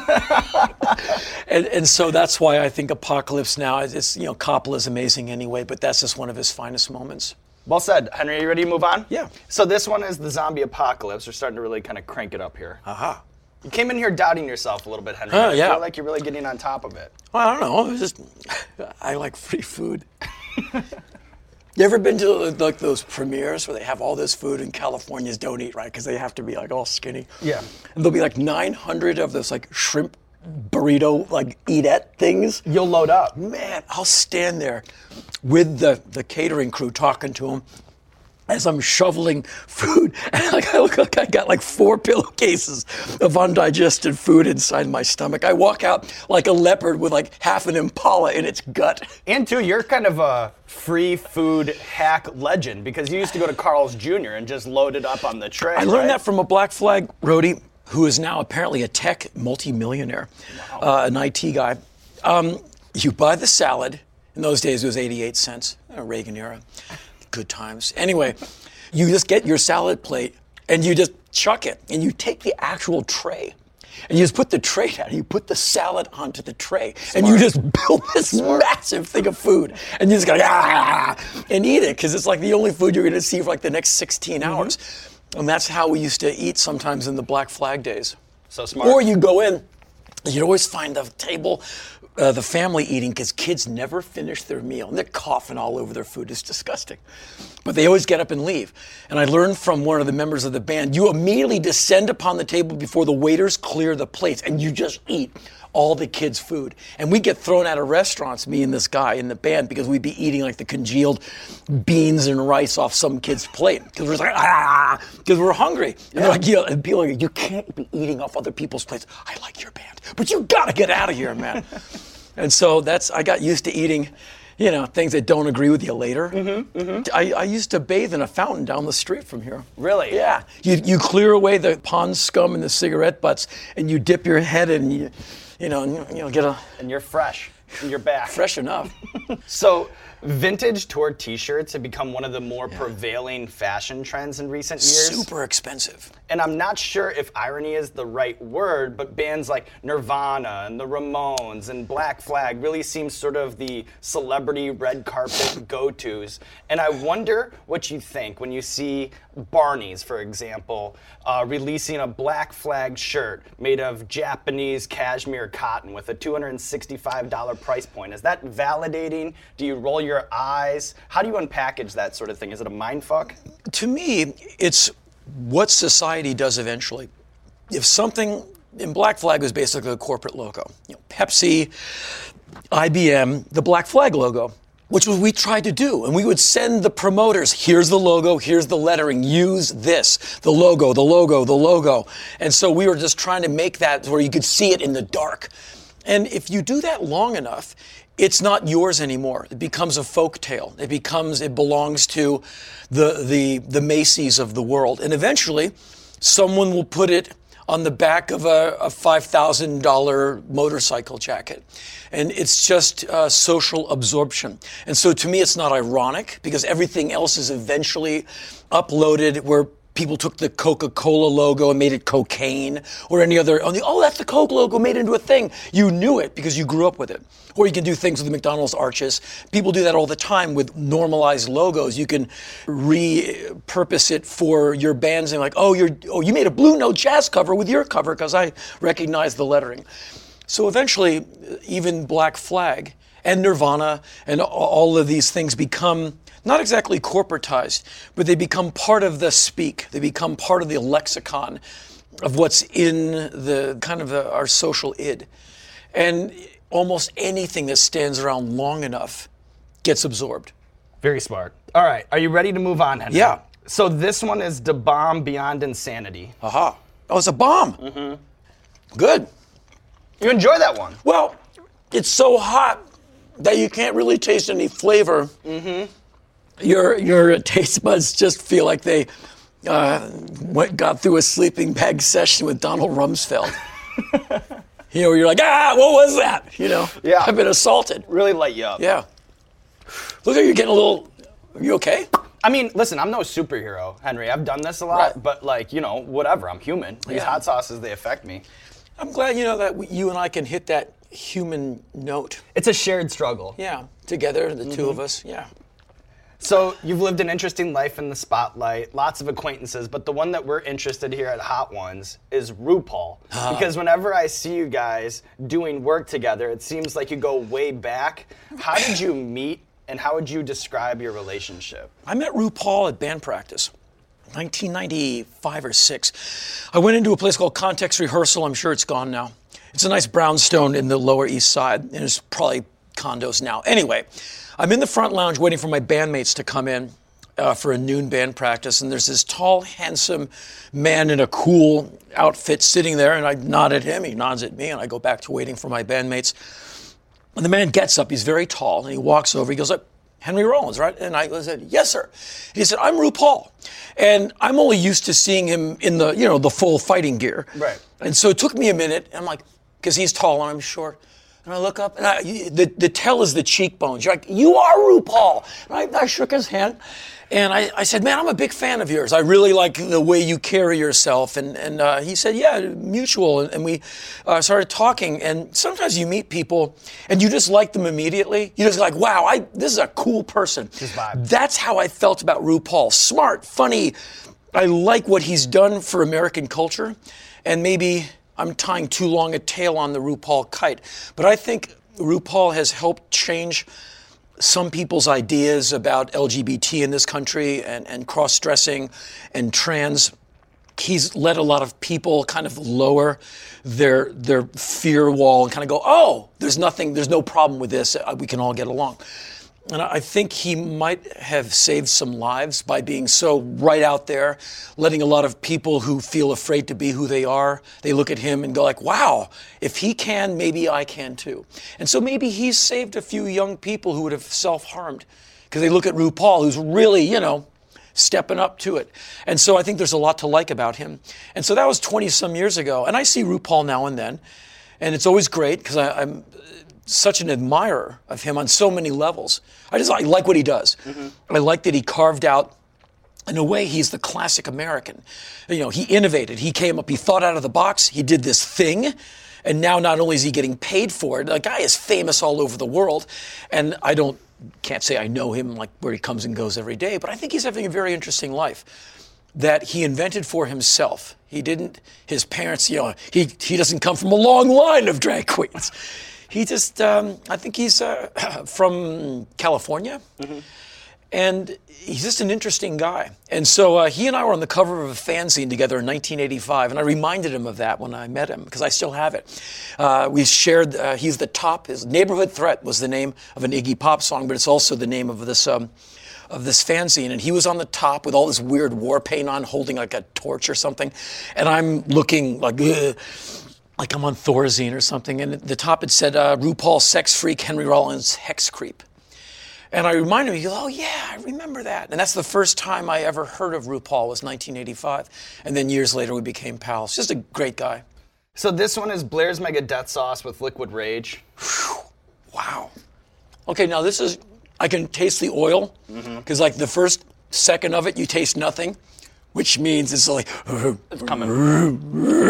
and, and so that's why I think Apocalypse Now, is, you know, Coppola's amazing anyway, but that's just one of his finest moments. Well said. Henry, are you ready to move on? Yeah. So this one is the zombie apocalypse. We're starting to really kind of crank it up here. Aha. You came in here doubting yourself a little bit, Henry. Oh, I yeah. feel like you're really getting on top of it. Well, I don't know. It's just I like free food. You ever been to like those premieres where they have all this food and Californians don't eat, right? Because they have to be like all skinny. Yeah. And there'll be like nine hundred of those like shrimp burrito like eat-at things. You'll load up. Man, I'll stand there with the, the catering crew talking to them as I'm shoveling food. And like, I look like I got like four pillowcases of undigested food inside my stomach. I walk out like a leopard with like half an impala in its gut. And too, you're kind of a free food hack legend because you used to go to Carl's Junior and just load it up on the tray. I learned right? that from a Black Flag roadie who is now apparently a tech multimillionaire, wow. uh, an I T guy. Um, you buy the salad. In those days, it was eighty-eight cents, uh, Reagan era. Good times. Anyway, you just get your salad plate and you just chuck it and you take the actual tray and you just put the tray down and you put the salad onto the tray. Smart. And you just build this Smart. massive thing of food and you just go ah, and eat it because it's like the only food you're going to see for like the next sixteen mm-hmm. hours. And that's how we used to eat sometimes in the Black Flag days. So smart. Or you go in, you'd always find the table, uh, the family eating, because kids never finish their meal. And they're coughing all over their food. It's disgusting. But they always get up and leave. And I learned from one of the members of the band, you immediately descend upon the table before the waiters clear the plates, and you just eat all the kids' food. And we get thrown out of restaurants, me and this guy in the band, because we'd be eating like the congealed beans and rice off some kid's plate. Because we're like, ah, because we're hungry. And yeah. they're like, you know, and people are like, you can't be eating off other people's plates. I like your band, but you gotta get out of here, man. And so that's, I got used to eating, you know, things that don't agree with you later. Mm-hmm, mm-hmm. I, I used to bathe in a fountain down the street from here. Really? Yeah. You you clear away the pond scum and the cigarette butts, and you dip your head in, and you, you know, and, you know, get a... And you're fresh. And you're back. Fresh enough. So, vintage tour t-shirts have become one of the more yeah. prevailing fashion trends in recent years. Super expensive. And I'm not sure if irony is the right word, but bands like Nirvana and the Ramones and Black Flag really seem sort of the celebrity red carpet go-tos. And I wonder what you think when you see Barney's, for example, uh, releasing a Black Flag shirt made of Japanese cashmere cotton with a two hundred sixty-five dollars price point. Is that validating? Do you roll your eyes? How do you unpackage that sort of thing? Is it a mindfuck? To me, it's what society does eventually. If something, and Black Flag was basically a corporate logo. You know, Pepsi, I B M, the Black Flag logo, which was we tried to do. And we would send the promoters, here's the logo, here's the lettering, use this, the logo, the logo, the logo. And so we were just trying to make that where you could see it in the dark. And if you do that long enough, it's not yours anymore. It becomes a folk tale. It becomes, it belongs to the, the, the Macy's of the world. And eventually, someone will put it on the back of a, a five thousand dollars motorcycle jacket. And it's just uh, social absorption. And so to me, it's not ironic because everything else is eventually uploaded where people took the Coca-Cola logo and made it cocaine or any other, oh, that's the Coke logo made into a thing. You knew it because you grew up with it. Or you can do things with the McDonald's arches. People do that all the time with normalized logos. You can repurpose it for your bands and like, oh, you're, oh, you made a Blue Note jazz cover with your cover because I recognize the lettering. So eventually, even Black Flag and Nirvana and all of these things become not exactly corporatized, but they become part of the speak. They become part of the lexicon of what's in the kind of the, our social id. And almost anything that stands around long enough gets absorbed. Very smart. All right, are you ready to move on, Henry? Yeah. So this one is the bomb beyond insanity. Aha. Oh, it's a bomb. Mm-hmm. Good. You enjoy that one? Well, it's so hot that you can't really taste any flavor. Mm-hmm. Your your taste buds just feel like they uh, went got through a sleeping bag session with Donald Rumsfeld. You know, you're like, ah, what was that? You know, yeah. I've been assaulted. Really light you up. Yeah. Look like you're getting a little, are you okay? I mean, listen, I'm no superhero, Henry. I've done this a lot, right. But like, you know, whatever, I'm human. These yeah. hot sauces, they affect me. I'm glad, you know, that we, you and I can hit that human note. It's a shared struggle. Yeah, together, the mm-hmm. two of us, yeah. So you've lived an interesting life in the spotlight, lots of acquaintances, but the one that we're interested here at Hot Ones is RuPaul. Huh. Because whenever I see you guys doing work together, it seems like you go way back. How did you meet, and how would you describe your relationship? I met RuPaul at band practice, nineteen ninety-five or six. I went into a place called Context Rehearsal. I'm sure it's gone now. It's a nice brownstone in the Lower East Side, and it's probably condos now. Anyway, I'm in the front lounge waiting for my bandmates to come in uh, for a noon band practice, and there's this tall, handsome man in a cool outfit sitting there, and I nod at him, he nods at me, and I go back to waiting for my bandmates. And the man gets up, he's very tall, and he walks over, he goes up, Henry Rollins, right? And I said, yes, sir. He said, I'm RuPaul. And I'm only used to seeing him in the, you know, the full fighting gear. Right. And so it took me a minute, and I'm like, because he's tall and I'm short. And I look up, and I, the, the tell is the cheekbones. You're like, you are RuPaul. And I, I shook his hand, and I, I said, man, I'm a big fan of yours. I really like the way you carry yourself. And, and uh, he said, yeah, mutual. And, and we uh, started talking. And sometimes you meet people, and you just like them immediately. You're just like, wow, I, this is a cool person. His vibe. That's how I felt about RuPaul. Smart, funny. I like what he's done for American culture. And maybe I'm tying too long a tail on the RuPaul kite. But I think RuPaul has helped change some people's ideas about L G B T in this country and, and cross-dressing and trans. He's let a lot of people kind of lower their their fear wall and kind of go, oh, there's nothing, there's no problem with this. We can all get along. And I think he might have saved some lives by being so right out there, letting a lot of people who feel afraid to be who they are, they look at him and go like, wow, if he can, maybe I can too. And so maybe he's saved a few young people who would have self-harmed because they look at RuPaul, who's really, you know, stepping up to it. And so I think there's a lot to like about him. And so that was twenty some years ago. And I see RuPaul now and then. And it's always great because I'm such an admirer of him on so many levels. I just I like what he does. Mm-hmm. I like that he carved out, in a way, he's the classic American. You know, he innovated. He came up, he thought out of the box. He did this thing. And now not only is he getting paid for it, the guy is famous all over the world. And I don't, can't say I know him like where he comes and goes every day, but I think he's having a very interesting life that he invented for himself. He didn't, his parents, you know, he, he doesn't come from a long line of drag queens. He just, um, I think he's uh, from California, mm-hmm. and he's just an interesting guy. And so uh, he and I were on the cover of a fanzine together in nineteen eighty-five, and I reminded him of that when I met him, because I still have it. Uh, we shared, uh, he's the top, his Neighborhood Threat was the name of an Iggy Pop song, but it's also the name of this um, of this fanzine, and he was on the top with all this weird war paint on, holding like a torch or something, and I'm looking like, ugh, like I'm on Thorazine or something, and at the top it said, uh, RuPaul sex freak, Henry Rollins hex creep. And I reminded him, he goes, oh yeah, I remember that. And that's the first time I ever heard of RuPaul was nineteen eighty-five. And then years later we became pals. Just a great guy. So this one is Blair's Mega Death Sauce with Liquid Rage. Whew. Wow. Okay, now this is, I can taste the oil, because mm-hmm. like the first second of it, you taste nothing, which means it's like, it's coming.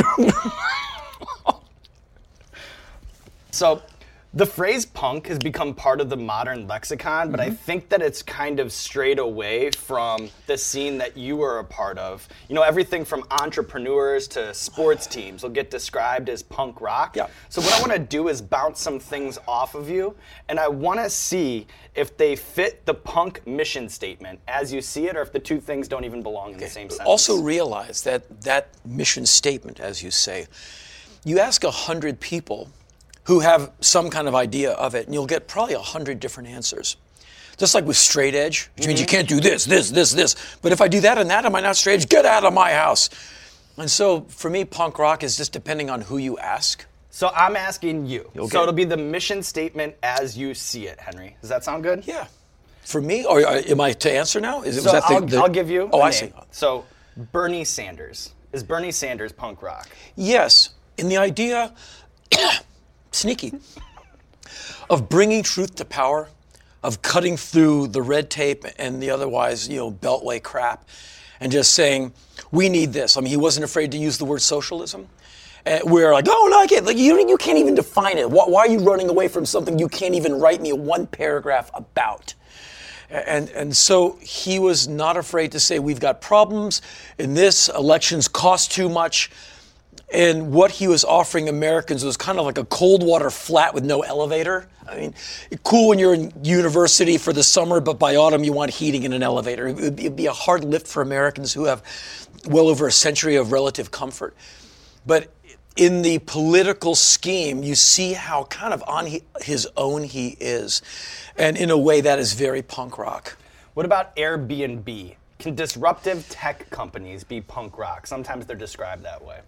So the phrase punk has become part of the modern lexicon, but mm-hmm. I think that it's kind of strayed away from the scene that you were a part of. You know, everything from entrepreneurs to sports teams will get described as punk rock. Yeah. So what I want to do is bounce some things off of you, and I want to see if they fit the punk mission statement as you see it, or if the two things don't even belong in the same sentence. Also realize that that mission statement, as you say, you ask a hundred people who have some kind of idea of it, and you'll get probably a hundred different answers. Just like with straight edge, which mm-hmm. means you can't do this, this, this, this. But if I do that and that, am I not straight edge? Get out of my house. And so for me, punk rock is just depending on who you ask. So I'm asking you. Okay. So it'll be the mission statement as you see it, Henry. Does that sound good? Yeah. For me, or am I to answer now? Is it, so was that the, I'll, the, I'll give you Oh, a I name. see. So Bernie Sanders. Is Bernie Sanders punk rock? Yes. In the idea... sneaky, of bringing truth to power, of cutting through the red tape and the otherwise, you know, beltway crap, and just saying, we need this. I mean, he wasn't afraid to use the word socialism. Uh, we're like, oh, no, I can't. Like, you, you can't even define it. Why, why are you running away from something you can't even write me one paragraph about? And and so he was not afraid to say, we've got problems in this, elections cost too much. And what he was offering Americans was kind of like a cold water flat with no elevator. I mean, cool when you're in university for the summer, but by autumn you want heating and an elevator. It would be, it'd be a hard lift for Americans who have well over a century of relative comfort. But in the political scheme, you see how kind of on he, his own he is. And in a way that is very punk rock. What about Airbnb? Can disruptive tech companies be punk rock? Sometimes they're described that way.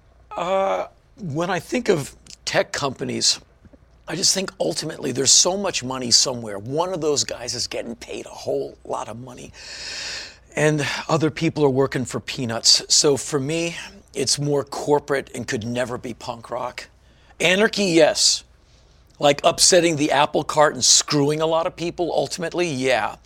Uh, when I think of tech companies, I just think ultimately there's so much money somewhere. One of those guys is getting paid a whole lot of money, and other people are working for peanuts. So for me, it's more corporate and could never be punk rock. Anarchy, yes. Like upsetting the apple cart and screwing a lot of people, ultimately, yeah.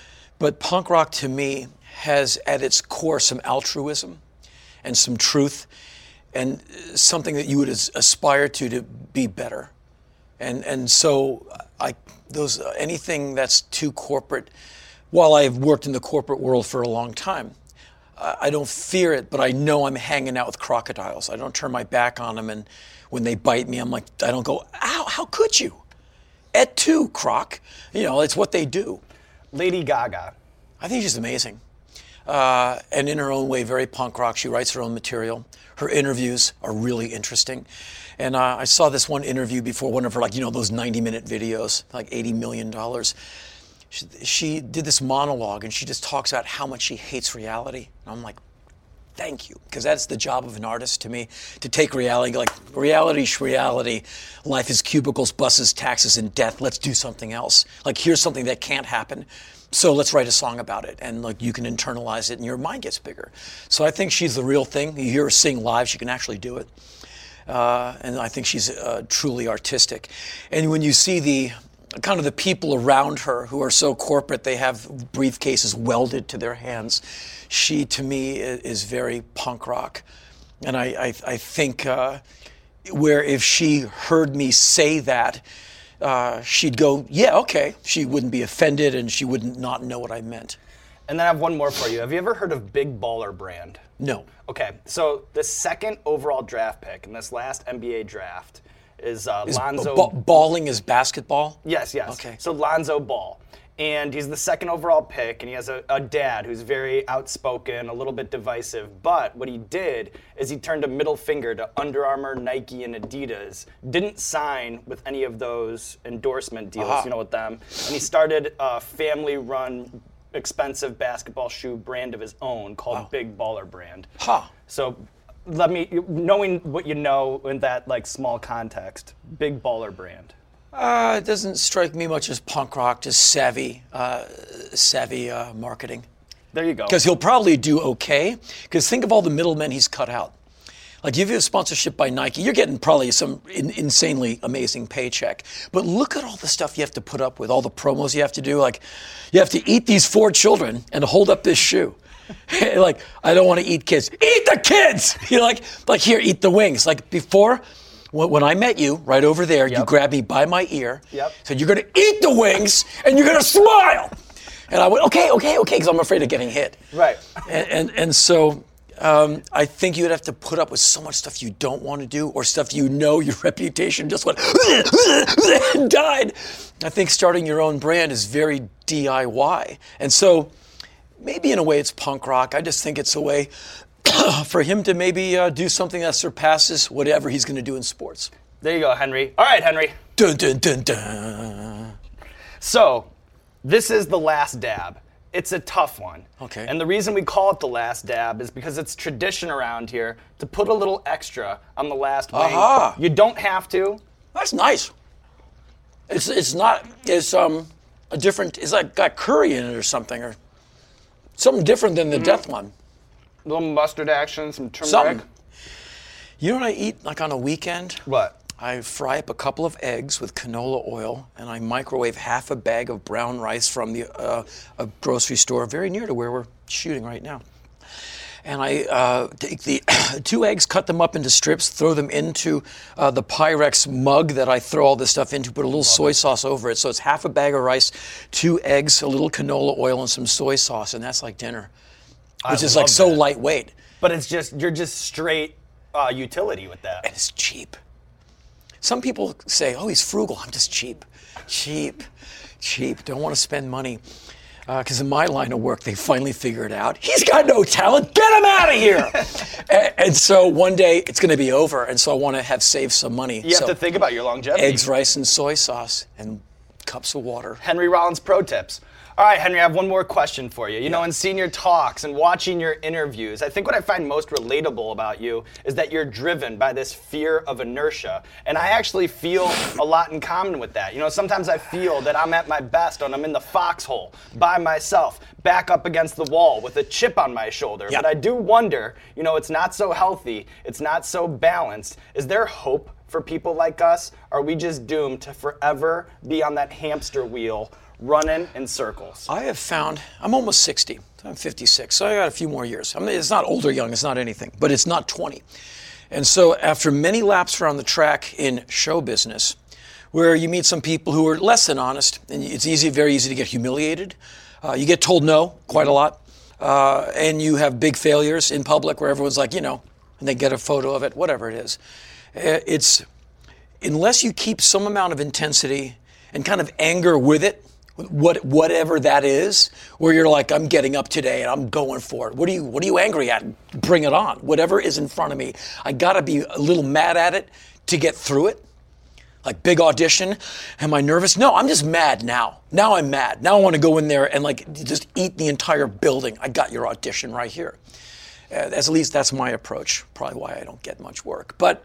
But punk rock to me has at its core some altruism and some truth, and something that you would aspire to to be better. And and so I those anything that's too corporate, while I've worked in the corporate world for a long time, I don't fear it, but I know I'm hanging out with crocodiles. I don't turn my back on them, and when they bite me, I'm like, I don't go, ow, how could you? Et tu, croc. You know, it's what they do. Lady Gaga. I think she's amazing. Uh, and in her own way, very punk rock. She writes her own material. Her interviews are really interesting. And uh, I saw this one interview before, one of her, like, you know, those ninety minute videos, like eighty million dollars. She, she did this monologue, and she just talks about how much she hates reality. And I'm like, thank you, because that's the job of an artist to me, to take reality, like, reality's reality. Life is cubicles, buses, taxes, and death. Let's do something else. Like, here's something that can't happen. So let's write a song about it, and like you can internalize it, and your mind gets bigger. So I think she's the real thing. You hear her sing live; she can actually do it, uh, and I think she's uh, truly artistic. And when you see the kind of the people around her who are so corporate, they have briefcases welded to their hands. She, to me, is very punk rock, and I I, I think uh, where if she heard me say that. Uh, she'd go, yeah, okay. She wouldn't be offended, and she wouldn't not know what I meant. And then I have one more for you. Have you ever heard of Big Baller Brand? No. Okay, so the second overall draft pick in this last N B A draft is, uh, is Lonzo. Ba- balling is basketball? Yes, yes. Okay. So Lonzo Ball. And he's the second overall pick, and he has a, a dad who's very outspoken, a little bit divisive. But what he did is he turned a middle finger to Under Armour, Nike, and Adidas. Didn't sign with any of those endorsement deals, Uh-huh. you know, with them. And he started a family-run, expensive basketball shoe brand of his own called Wow. Big Baller Brand. Huh. So let me, knowing what you know in that like small context, Big Baller Brand. Uh, it doesn't strike me much as punk rock, just savvy, uh, savvy uh, marketing. There you go. Because he'll probably do okay. Because think of all the middlemen he's cut out. Like, if you have sponsorship by Nike, you're getting probably some in, insanely amazing paycheck. But look at all the stuff you have to put up with, all the promos you have to do. Like, you have to eat these four children and hold up this shoe. Like, I don't want to eat kids. Eat the kids! You're like, like, here, eat the wings. Like, before, when I met you, right over there, Yep. you grabbed me by my ear, Yep. said, you're going to eat the wings, and you're going to smile. And I went, okay, okay, okay, because I'm afraid of getting hit. Right. And, and, and so um, I think you'd have to put up with so much stuff you don't want to do, or stuff you know your reputation just went and died. I think starting your own brand is very D I Y. And so maybe in a way it's punk rock. I just think it's a way for him to maybe uh, do something that surpasses whatever he's going to do in sports. There you go, Henry. All right, Henry. Dun, dun, dun, dun. So, this is the last dab. It's a tough one. Okay. And the reason we call it the last dab is because it's tradition around here to put a little extra on the last wing. Aha. You don't have to. That's nice. It's it's not it's um a different. It's like got curry in it or something, or something different than the Mm-hmm. death one. A little mustard action, some turmeric. Something. You know what I eat like on a weekend? What? I fry up a couple of eggs with canola oil, and I microwave half a bag of brown rice from the uh, a grocery store very near to where we're shooting right now. and I uh, take the two eggs, cut them up into strips, throw them into uh, the Pyrex mug that I throw all this stuff into, put a little soy sauce over it. So it's half a bag of rice, two eggs, a little canola oil, and some soy sauce, and that's like dinner, which I is like love so that. lightweight. But it's just, you're just straight uh, utility with that. And it's cheap. Some people say, oh, he's frugal. I'm just cheap. Cheap. Cheap. Don't want to spend money. Because uh, in my line of work, they finally figure it out. He's got no talent. Get him out of here. and, and so one day it's going to be over. And so I want to have saved some money. You so have to think about your longevity. Eggs, rice, and soy sauce, and cups of water. Henry Rollins pro tips. All right, Henry, I have one more question for you. You yeah. know, in seeing your talks and watching your interviews, I think what I find most relatable about you is that you're driven by this fear of inertia. And I actually feel a lot in common with that. You know, sometimes I feel that I'm at my best when I'm in the foxhole by myself, back up against the wall with a chip on my shoulder. Yeah. But I do wonder, you know, it's not so healthy, it's not so balanced. Is there hope for people like us? Are we just doomed to forever be on that hamster wheel running in circles? I have found, I'm almost sixty, I'm fifty-six, so I got a few more years. I mean, it's not old or young, it's not anything, but it's not twenty. And so after many laps around the track in show business, where you meet some people who are less than honest, and it's easy, very easy to get humiliated. Uh, you get told no quite a lot, uh, and you have big failures in public where everyone's like, you know, and they get a photo of it, whatever it is. Uh, it's, unless you keep some amount of intensity and kind of anger with it, What, whatever that is, where you're like, I'm getting up today and I'm going for it. What are you, what are you angry at? Bring it on. Whatever is in front of me, I gotta be a little mad at it to get through it. Like big audition, am I nervous? No, I'm just mad now. Now I'm mad. Now I want to go in there and like just eat the entire building. I got your audition right here. Uh, at least that's my approach. Probably why I don't get much work. But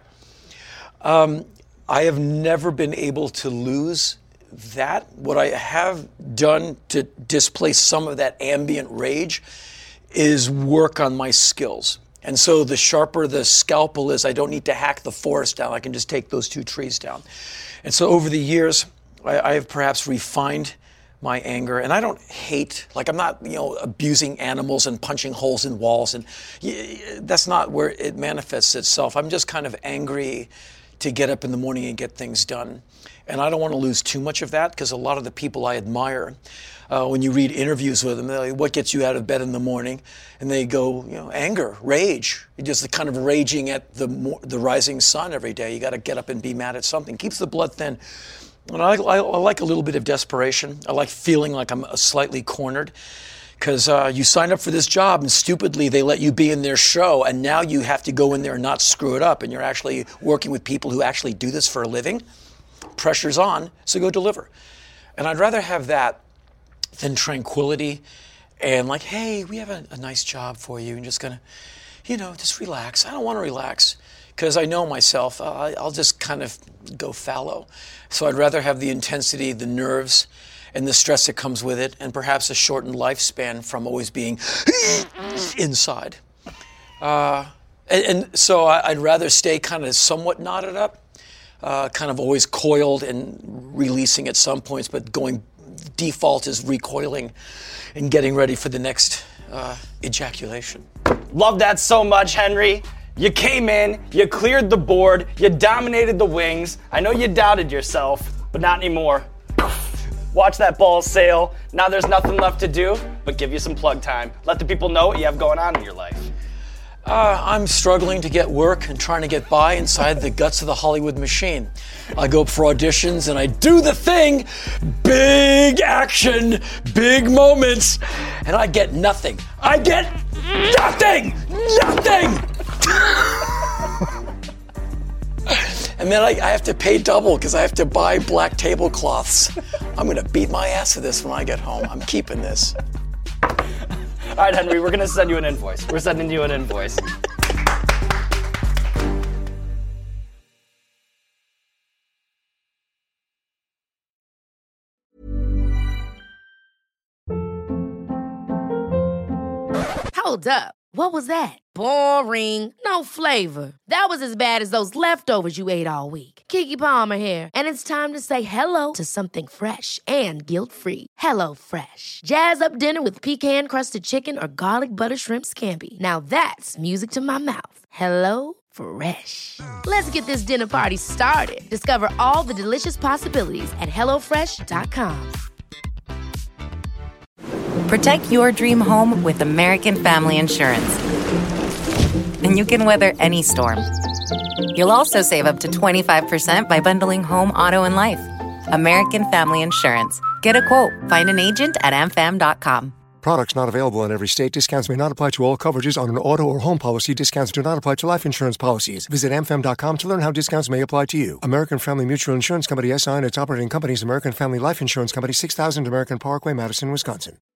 um, I have never been able to lose that. What I have done to displace some of that ambient rage is work on my skills. And so the sharper the scalpel is, I don't need to hack the forest down. I can just take those two trees down. And so over the years, I, I have perhaps refined my anger. And I don't hate, like I'm not, you know, abusing animals and punching holes in walls. And that's not where it manifests itself. I'm just kind of angry to get up in the morning and get things done. And I don't want to lose too much of that, because a lot of the people I admire, uh, when you read interviews with them, they're like, what gets you out of bed in the morning? And they go, you know, anger, rage. You're just kind of raging at the the rising sun every day. You got to get up and be mad at something. Keeps the blood thin. And I, I, I like a little bit of desperation. I like feeling like I'm slightly cornered, because uh, you signed up for this job and stupidly they let you be in their show, and now you have to go in there and not screw it up, and you're actually working with people who actually do this for a living. Pressure's on, so go deliver. And I'd rather have that than tranquility and like, hey, we have a, a nice job for you, and just gonna, you know, just relax. I don't want to relax, because I know myself, uh, I'll just kind of go fallow. So I'd rather have the intensity, the nerves, and the stress that comes with it, and perhaps a shortened lifespan from always being inside. Uh, and, and so I'd rather stay kind of somewhat knotted up, uh, kind of always coiled and releasing at some points, but going, default is recoiling and getting ready for the next uh, ejaculation. Love that so much, Henry. You came in, you cleared the board, you dominated the wings. I know you doubted yourself, but not anymore. Watch that ball sail. Now there's nothing left to do but give you some plug time. Let the people know what you have going on in your life. Uh, I'm struggling to get work and trying to get by inside the guts of the Hollywood machine. I go up for auditions and I do the thing, big action, big moments, and I get nothing. I get nothing! Nothing! And then I, I have to pay double because I have to buy black tablecloths. I'm going to beat my ass for this when I get home. I'm keeping this. All right, Henry, we're going to send you an invoice. We're sending you an invoice. Hold up. What was that? Boring. No flavor. That was as bad as those leftovers you ate all week. Keke Palmer here, and it's time to say hello to something fresh and guilt-free. Hello Fresh. Jazz up dinner with pecan-crusted chicken or garlic butter shrimp scampi. Now that's music to my mouth. Hello Fresh. Let's get this dinner party started. Discover all the delicious possibilities at hello fresh dot com. Protect your dream home with American Family Insurance. And you can weather any storm. You'll also save up to twenty-five percent by bundling home, auto, and life. American Family Insurance. Get a quote. Find an agent at a m fam dot com. Products not available in every state. Discounts may not apply to all coverages on an auto or home policy. Discounts do not apply to life insurance policies. Visit a m fam dot com to learn how discounts may apply to you. American Family Mutual Insurance Company, S I and its operating companies, American Family Life Insurance Company, six thousand American Parkway, Madison, Wisconsin.